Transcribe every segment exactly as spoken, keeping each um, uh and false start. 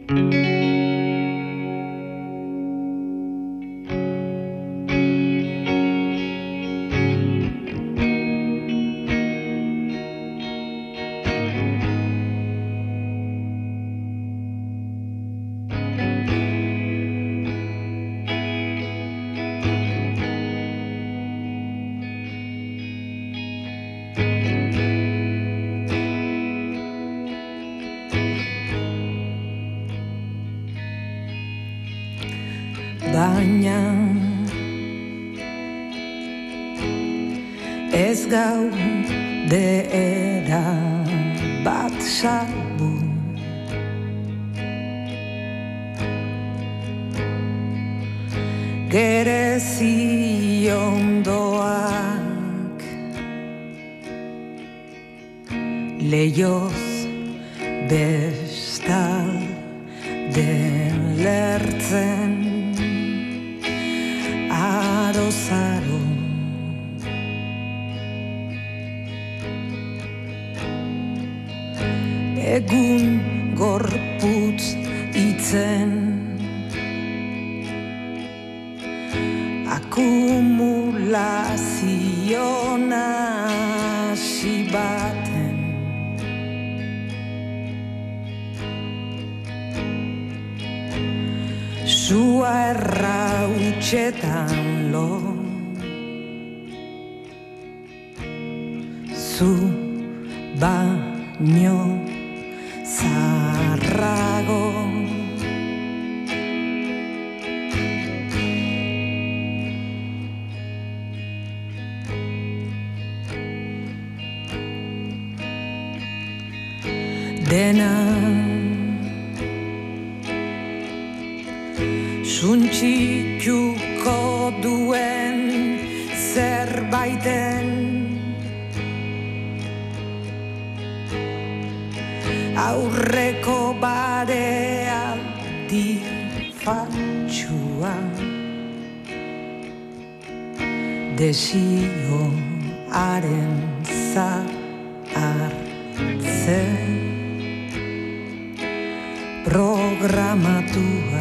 Baina ez gaude erabat salbu, gerezi ondoak leioz bestalde lertzen arozaro. Egun gorputz itzen akumulazio nasi baten sua errautxetan lo zu baino zarrago. Dena suntsituko duen zerbaiten aurreko barealdi fatxua desioaren zahartzen programatua.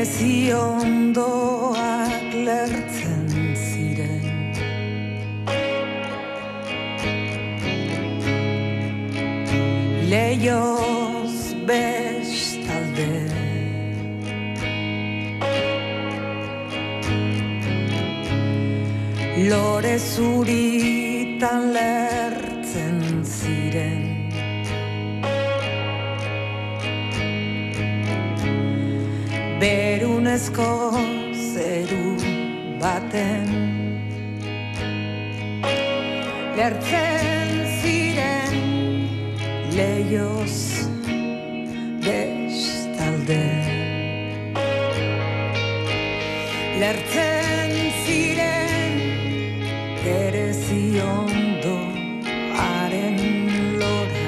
Bereziondoak lertzen ziren. Leioz bestalde. Lore zuritan lertzen ziren. Berunezko zeru baten lertzen ziren leioz bestalde. Lertzen ziren Bereziondoaren lora.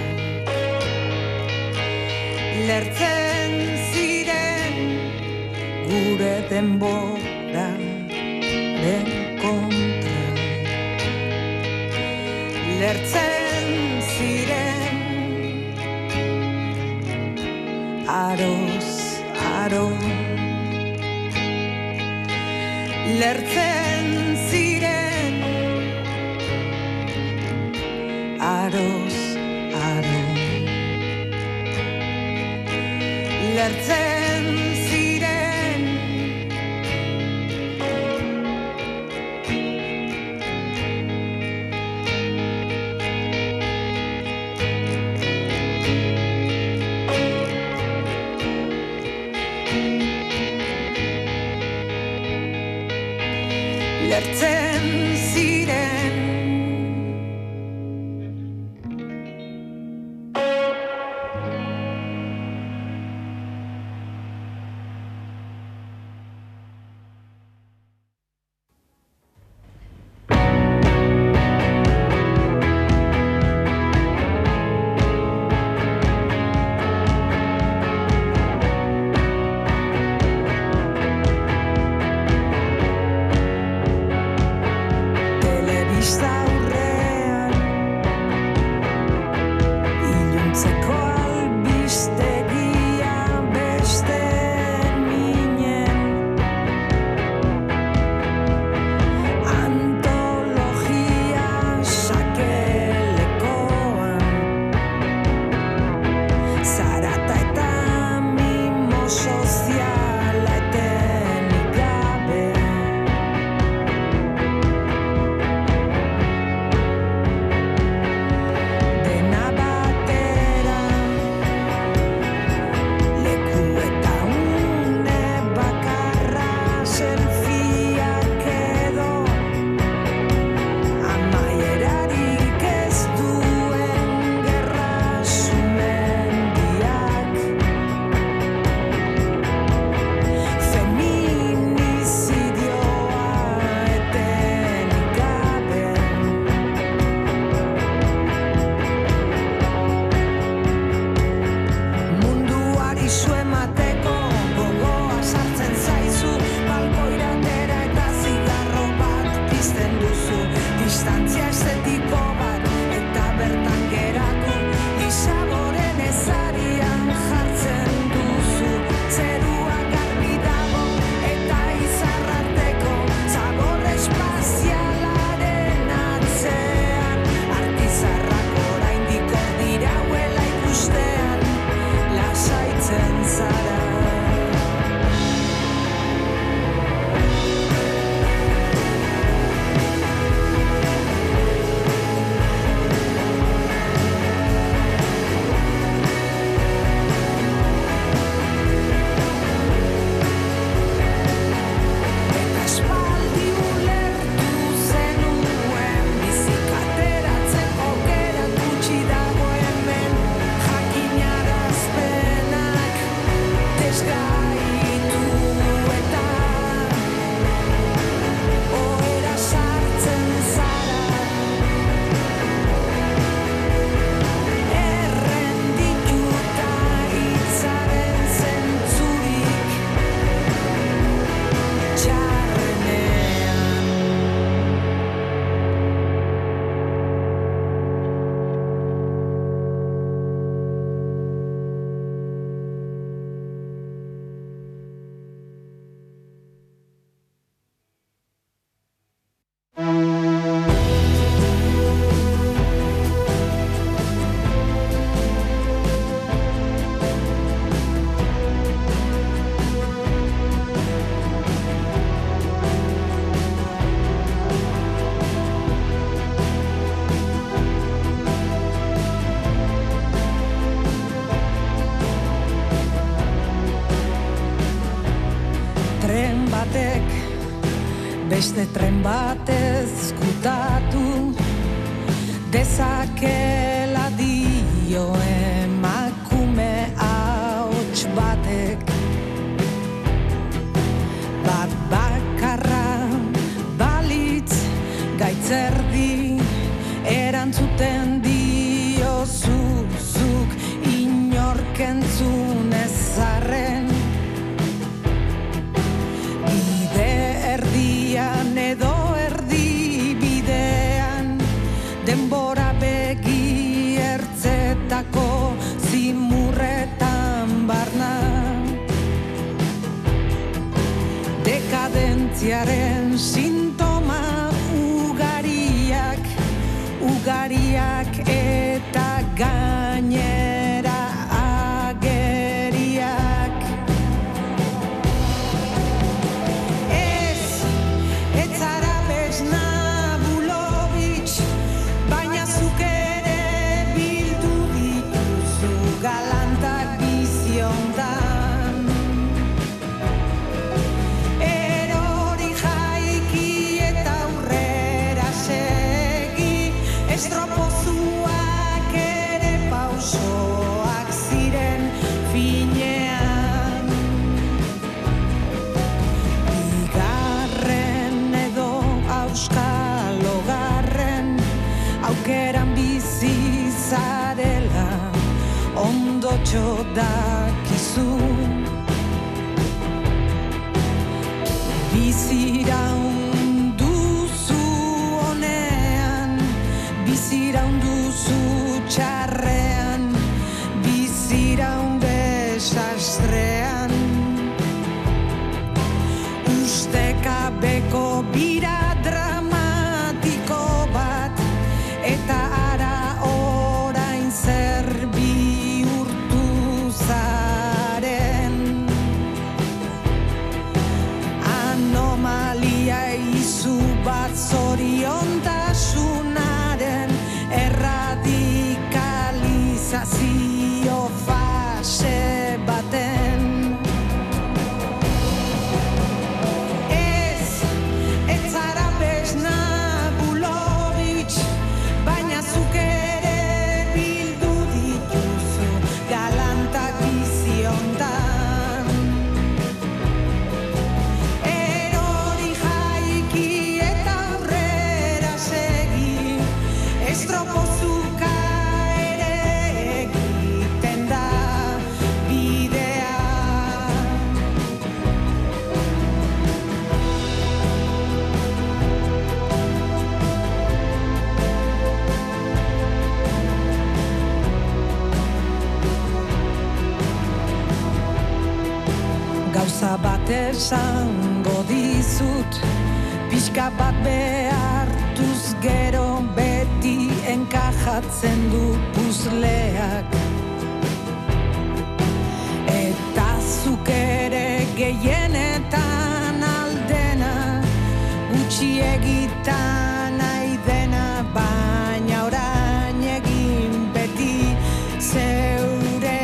Lertzen ziren gure denboraren kontra. Lertzen ziren aroz aro. Lertzen ziren aroz aro. Lertzen ziren lertzen ziren tren batek beste tren batez gutatu dezakela dio emakume ahots batek. Bat bakarra balitz gaitzerdi erantzuten diozuzuk inork entzun ezarren. Bide erdian edo erdi bidean denbora begi ertzetako zimurretan barna. Dekadentziaren sintoma ugariak, ugariak eta gainera ageriak. Ez, ez zara besna Bulovitx, baina zuk ere bildu dituzu galantak biziontan. Estropozuak ere pausoak ziren finean. Bigarren edo auskalogarren aukeran bizi zarela ondotxo dakizu. Biziraun biziraun duzu txarrean, biziraun desastrean. Ustekabeko bira dramatiko bat, eta ara orain zer bihurtu zaren. Anomalia izu bat zoriontasunaren erradikalizazio fase baten. Ez, ez zara besna Bulovitx, baina zuk ere bildu dituzu galantak biziontan. Erori jaiki eta aurrera segi, estropozuka ere egiten da bidea. Gauza bat esango dizut, pixka bat behartuz gero beti enkajatzen du puzleak. Eta zuk ere gehienetan aldena, gutxi egitan nahi dena, baina orain egin beti zeure.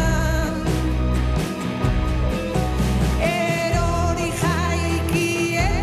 Yeah.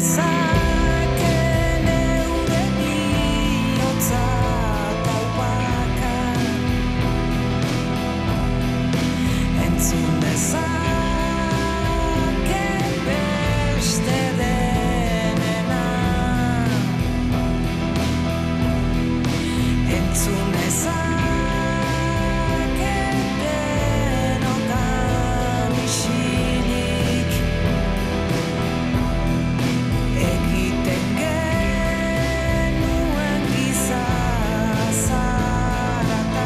nezake neure bihotza taupaka. Entzun nezake beste denena. Entzun nezake denokan isilik. Egiten genuen giza zarata.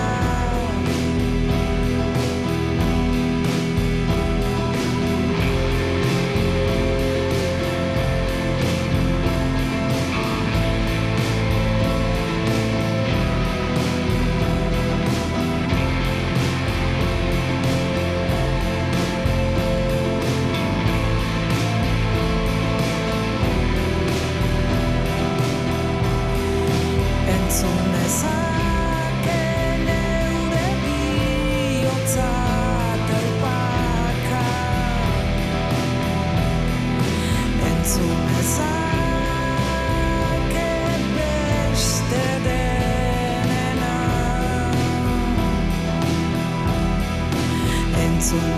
Entzun nezake neure bihotza taupaka. Entzun nezake beste denena. Entzun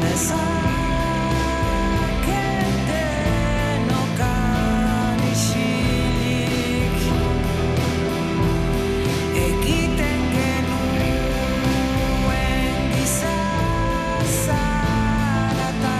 nezake denokan isilik. Egiten genuen giza zarata.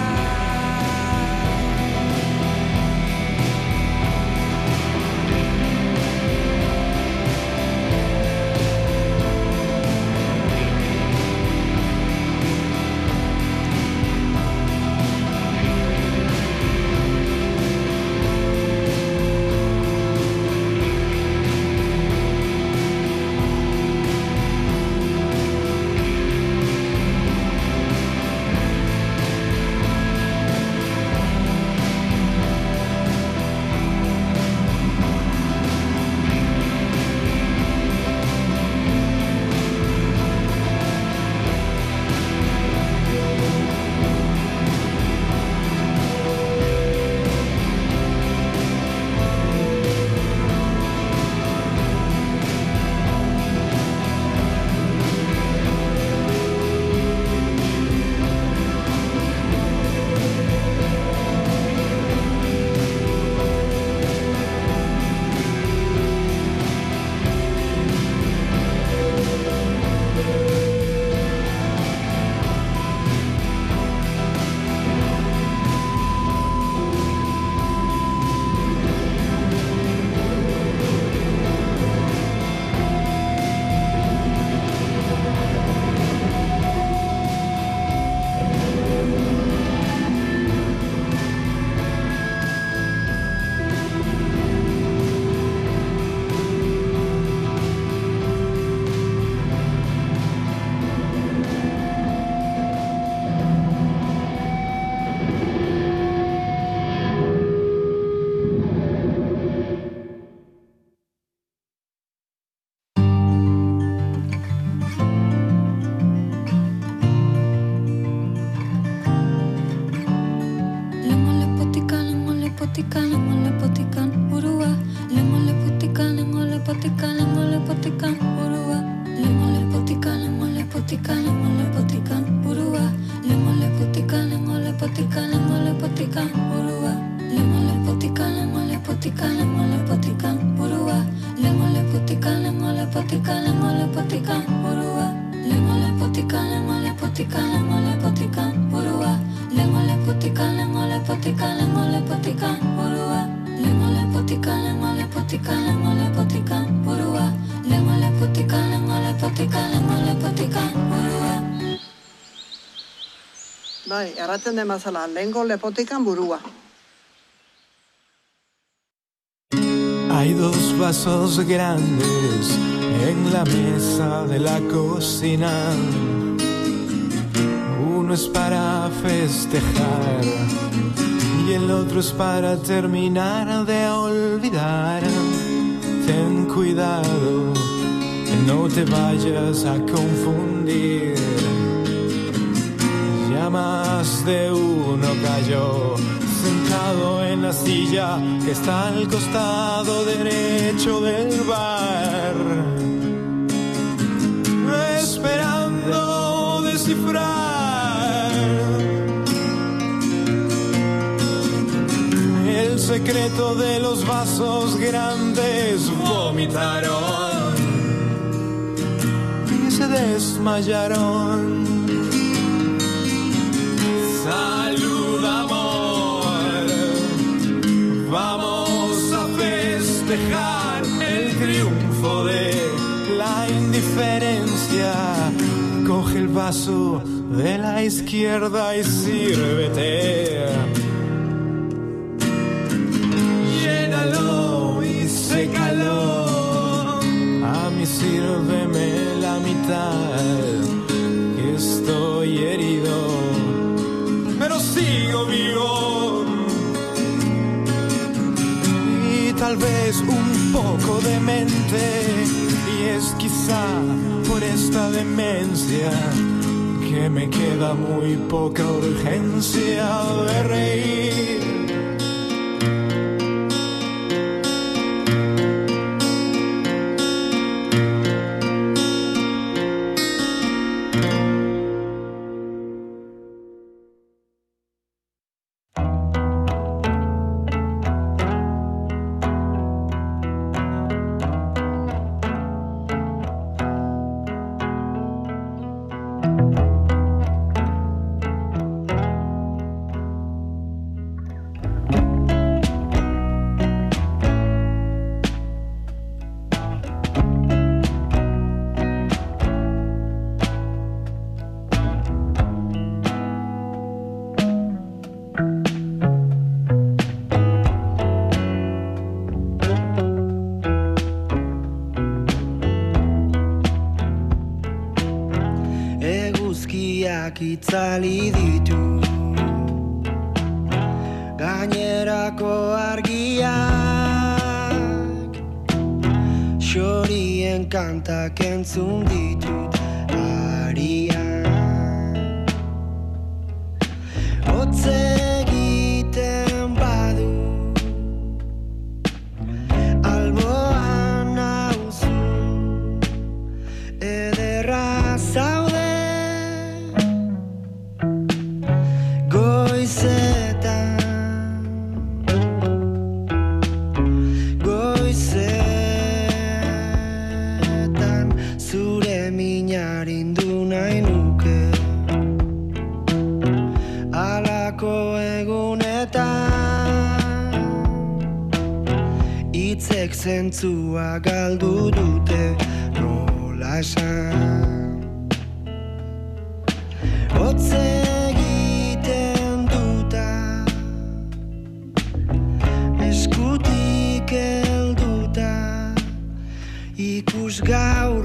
Bai, erraten den mazala, lehengo lepotikan burua. Hay dos vasos grandes en la mesa de la cocina. Uno es para festejar y el otro es para terminar de olvidar. Ten cuidado, no te vayas a confundir. Ya más de uno cayó sentado en la silla que está al costado derecho del bar, esperando descifrar el secreto de los vasos grandes. Vomitaron y se desmayaron. Salud, amor, vamos a festejar el triunfo de la indiferencia. Coge el vaso de la izquierda y sírvete. Llénalo y sécalo. A mí sírveme la mitad, que estoy herido, pero sigo vivo. Y tal vez un poco demente, y es quizá por esta demencia que me queda muy poca urgencia de reír. Itzali ditu gainerako argiak, xorien kantak entzun ditut arian. Hotz egiten badu alboan nauzu, ederra zaude goizetan, goizetan zure minarindu nahi nuke, alako egunetan hitzek zentzua galdu dute, nola esan. Hotz egiten duta, eskutik helduta, ikus gau